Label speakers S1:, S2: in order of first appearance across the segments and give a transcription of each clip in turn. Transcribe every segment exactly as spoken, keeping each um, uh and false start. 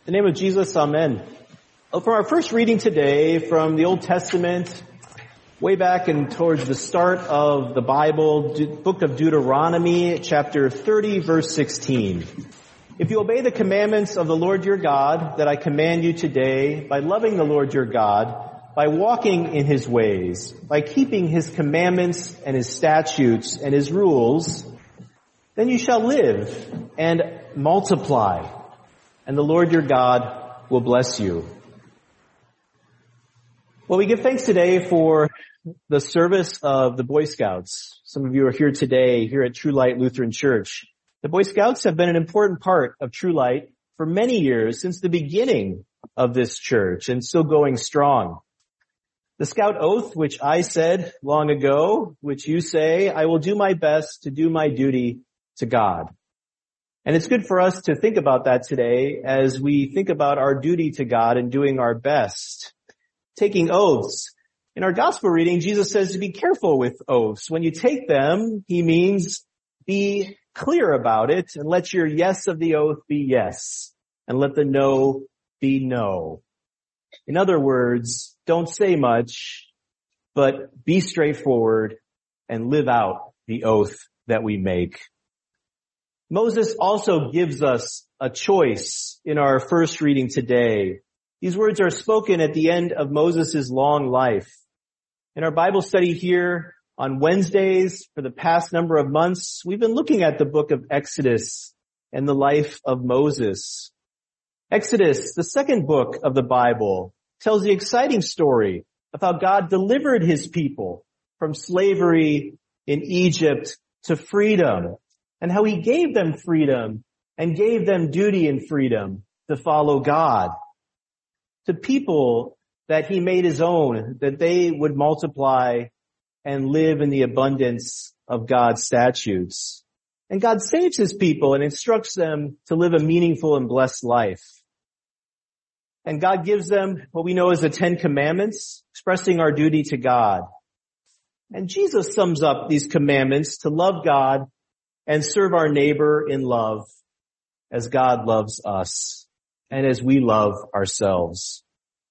S1: In the name of Jesus, amen. From our first reading today from the Old Testament, way back and towards the start of the Bible, book of Deuteronomy, chapter thirty, verse sixteen. If you obey the commandments of the Lord your God that I command you today, by loving the Lord your God, by walking in his ways, by keeping his commandments and his statutes and his rules, then you shall live and multiply, and the Lord your God will bless you. Well, we give thanks today for the service of the Boy Scouts. Some of you are here today, here at True Light Lutheran Church. The Boy Scouts have been an important part of True Light for many years, since the beginning of this church, and still going strong. The Scout Oath, which I said long ago, which you say, I will do my best to do my duty to God. And it's good for us to think about that today as we think about our duty to God and doing our best. Taking oaths. In our gospel reading, Jesus says to be careful with oaths. When you take them, he means be clear about it and let your yes of the oath be yes and let the no be no. In other words, don't say much, but be straightforward and live out the oath that we make. Moses also gives us a choice in our first reading today. These words are spoken at the end of Moses' long life. In our Bible study here on Wednesdays for the past number of months, we've been looking at the book of Exodus and the life of Moses. Exodus, the second book of the Bible, tells the exciting story of how God delivered his people from slavery in Egypt to freedom, and how he gave them freedom and gave them duty and freedom to follow God. To people that he made his own, that they would multiply and live in the abundance of God's statutes. And God saves his people and instructs them to live a meaningful and blessed life. And God gives them what we know as the Ten Commandments, expressing our duty to God. And Jesus sums up these commandments to love God and serve our neighbor in love as God loves us and as we love ourselves.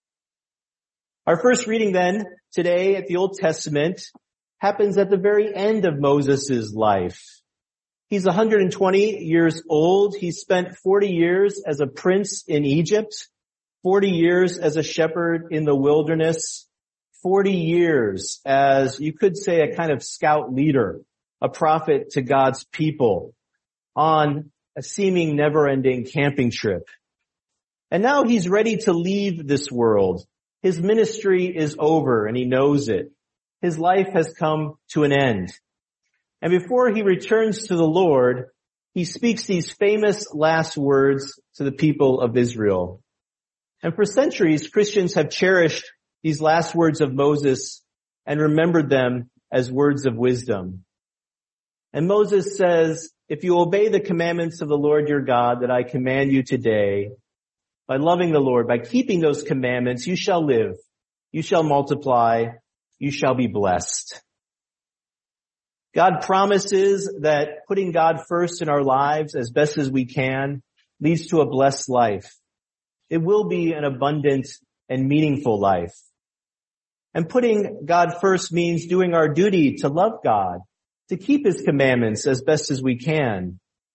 S1: Our first reading then today at the Old Testament happens at the very end of Moses' life. He's one hundred twenty years old. He spent forty years as a prince in Egypt, forty years as a shepherd in the wilderness, forty years as, you could say, a kind of scout leader, a prophet to God's people on a seeming never-ending camping trip. And now he's ready to leave this world. His ministry is over and he knows it. His life has come to an end. And before he returns to the Lord, he speaks these famous last words to the people of Israel. And for centuries, Christians have cherished these last words of Moses and remembered them as words of wisdom. And Moses says, if you obey the commandments of the Lord your God that I command you today, by loving the Lord, by keeping those commandments, you shall live, you shall multiply, you shall be blessed. God promises that putting God first in our lives as best as we can leads to a blessed life. It will be an abundant and meaningful life. And putting God first means doing our duty to love God, to keep his commandments as best as we can.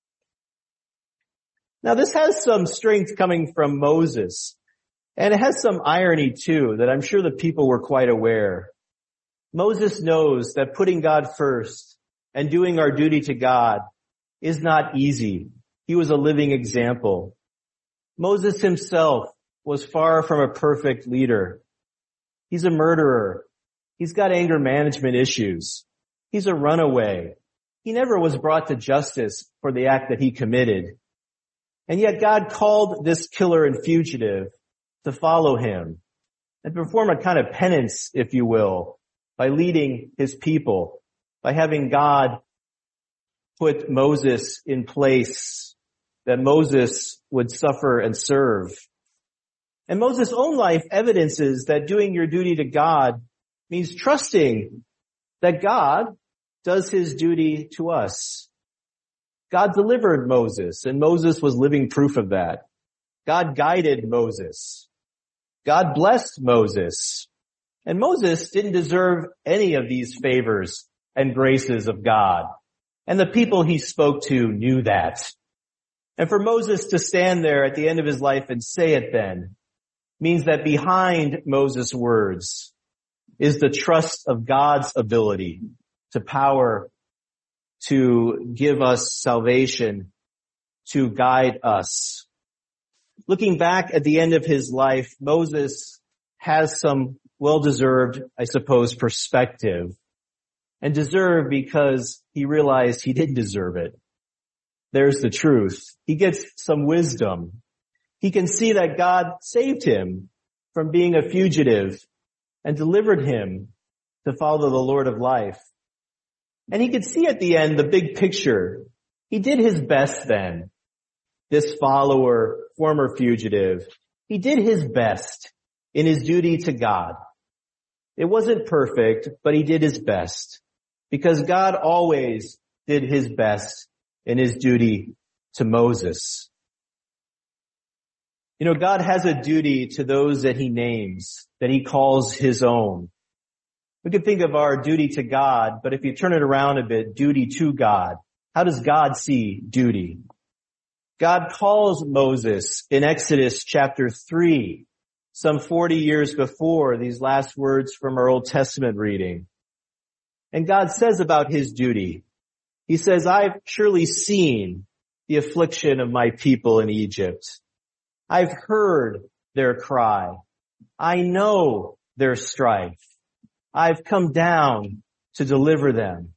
S1: Now this has some strength coming from Moses, and it has some irony too that I'm sure the people were quite aware. Moses knows that putting God first and doing our duty to God is not easy. He was a living example. Moses himself was far from a perfect leader. He's a murderer. He's got anger management issues. He's a runaway. He never was brought to justice for the act that he committed. And yet God called this killer and fugitive to follow him and perform a kind of penance, if you will, by leading his people, by having God put Moses in place that Moses would suffer and serve. And Moses' own life evidences that doing your duty to God means trusting that God does his duty to us. God delivered Moses, and Moses was living proof of that. God guided Moses. God blessed Moses. And Moses didn't deserve any of these favors and graces of God. And the people he spoke to knew that. And for Moses to stand there at the end of his life and say it then means that behind Moses' words is the trust of God's ability to power to give us salvation, to guide us. Looking back at the end of his life, Moses has some well-deserved, I suppose, perspective. And deserved because he realized he didn't deserve it. There's the truth. He gets some wisdom. He can see that God saved him from being a fugitive and delivered him to follow the Lord of life. And he could see at the end the big picture. He did his best then. This follower, former fugitive, he did his best in his duty to God. It wasn't perfect, but he did his best because God always did his best in his duty to Moses. You know, God has a duty to those that he names, that he calls his own. We can think of our duty to God, but if you turn it around a bit, duty to God. How does God see duty? God calls Moses in Exodus chapter three, some forty years before these last words from our Old Testament reading. And God says about his duty, he says, I've surely seen the affliction of my people in Egypt. I've heard their cry. I know their strife. I've come down to deliver them.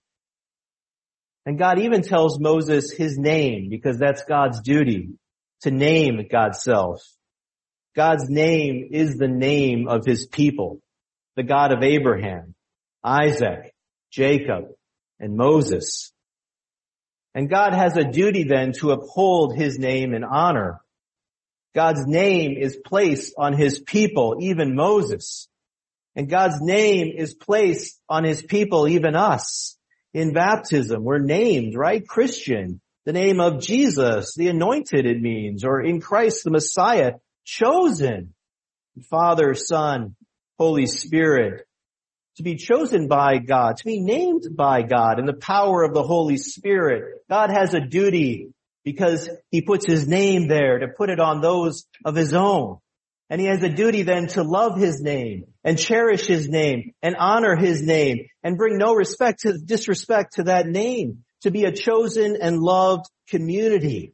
S1: And God even tells Moses his name because that's God's duty, to name God's self. God's name is the name of his people, the God of Abraham, Isaac, Jacob, and Moses. And God has a duty then to uphold his name in honor. God's name is placed on his people, even Moses. And God's name is placed on his people, even us. In baptism, we're named, right? Christian, the name of Jesus, the anointed it means, or in Christ the Messiah, chosen. Father, Son, Holy Spirit. To be chosen by God, to be named by God in the power of the Holy Spirit. God has a duty because he puts his name there to put it on those of his own. And he has a duty then to love his name and cherish his name and honor his name and bring no respect to disrespect to that name, to be a chosen and loved community.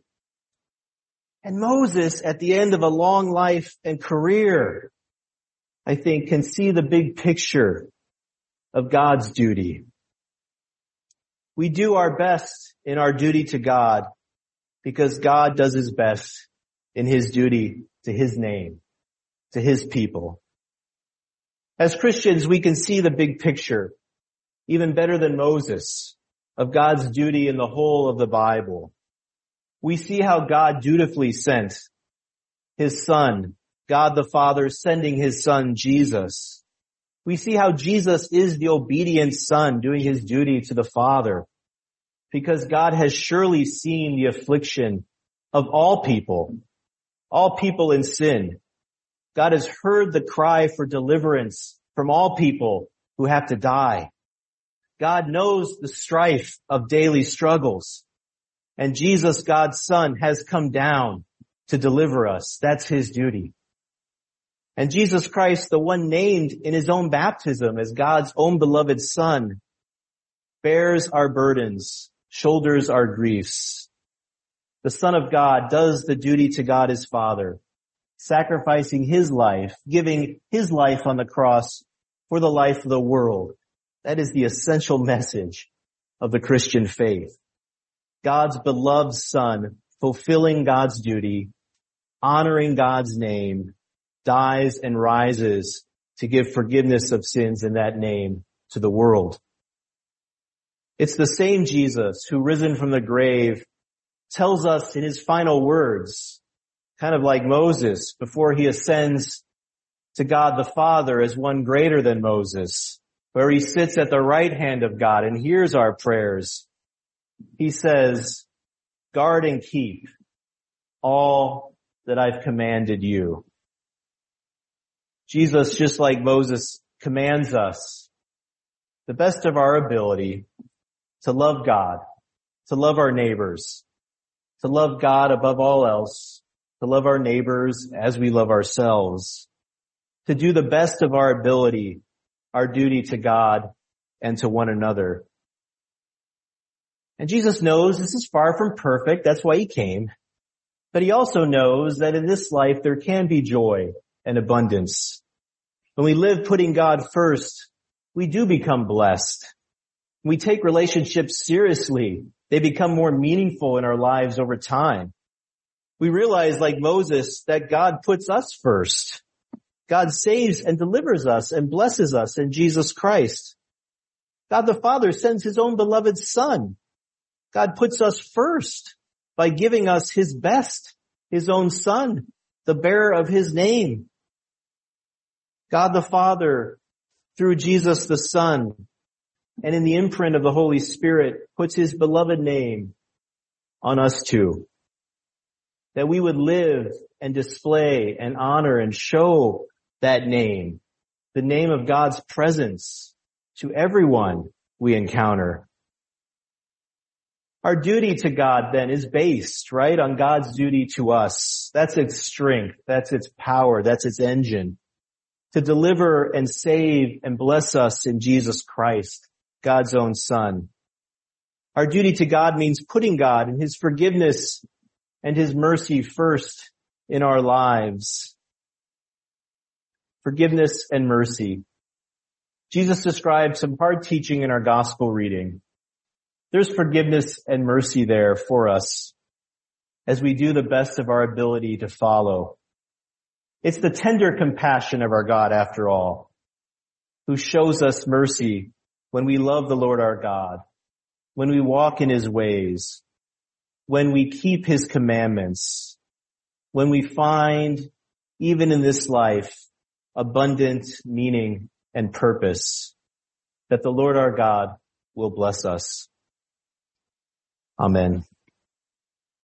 S1: And Moses, at the end of a long life and career, I think can see the big picture of God's duty. We do our best in our duty to God because God does his best in his duty to his name, to his people. As Christians, we can see the big picture, even better than Moses, of God's duty in the whole of the Bible. We see how God dutifully sent his Son, God the Father sending his Son, Jesus. We see how Jesus is the obedient Son doing his duty to the Father, because God has surely seen the affliction of all people, all people in sin. God has heard the cry for deliverance from all people who have to die. God knows the strife of daily struggles. And Jesus, God's Son, has come down to deliver us. That's his duty. And Jesus Christ, the one named in his own baptism as God's own beloved Son, bears our burdens, shoulders our griefs. The Son of God does the duty to God his Father, sacrificing his life, giving his life on the cross for the life of the world. That is the essential message of the Christian faith. God's beloved Son, fulfilling God's duty, honoring God's name, dies and rises to give forgiveness of sins in that name to the world. It's the same Jesus who, risen from the grave, tells us in his final words, kind of like Moses, before he ascends to God the Father as one greater than Moses, where he sits at the right hand of God and hears our prayers. He says, guard and keep all that I've commanded you. Jesus, just like Moses, commands us, the best of our ability, to love God, to love our neighbors, to love God above all else, to love our neighbors as we love ourselves, to do the best of our ability, our duty to God and to one another. And Jesus knows this is far from perfect. That's why he came. But he also knows that in this life there can be joy and abundance. When we live putting God first, we do become blessed. When we take relationships seriously, they become more meaningful in our lives over time. We realize, like Moses, that God puts us first. God saves and delivers us and blesses us in Jesus Christ. God the Father sends his own beloved Son. God puts us first by giving us his best, his own Son, the bearer of his name. God the Father, through Jesus the Son, and in the imprint of the Holy Spirit, puts his beloved name on us too. That we would live and display and honor and show that name, the name of God's presence, to everyone we encounter. Our duty to God then is based, right, on God's duty to us. That's its strength. That's its power. That's its engine. To deliver and save and bless us in Jesus Christ, God's own Son. Our duty to God means putting God and his forgiveness and his mercy first in our lives. Forgiveness and mercy. Jesus described some hard teaching in our gospel reading. There's forgiveness and mercy there for us as we do the best of our ability to follow. It's the tender compassion of our God, after all, who shows us mercy when we love the Lord our God, when we walk in his ways, when we keep his commandments, when we find, even in this life, abundant meaning and purpose, that the Lord our God will bless us. Amen.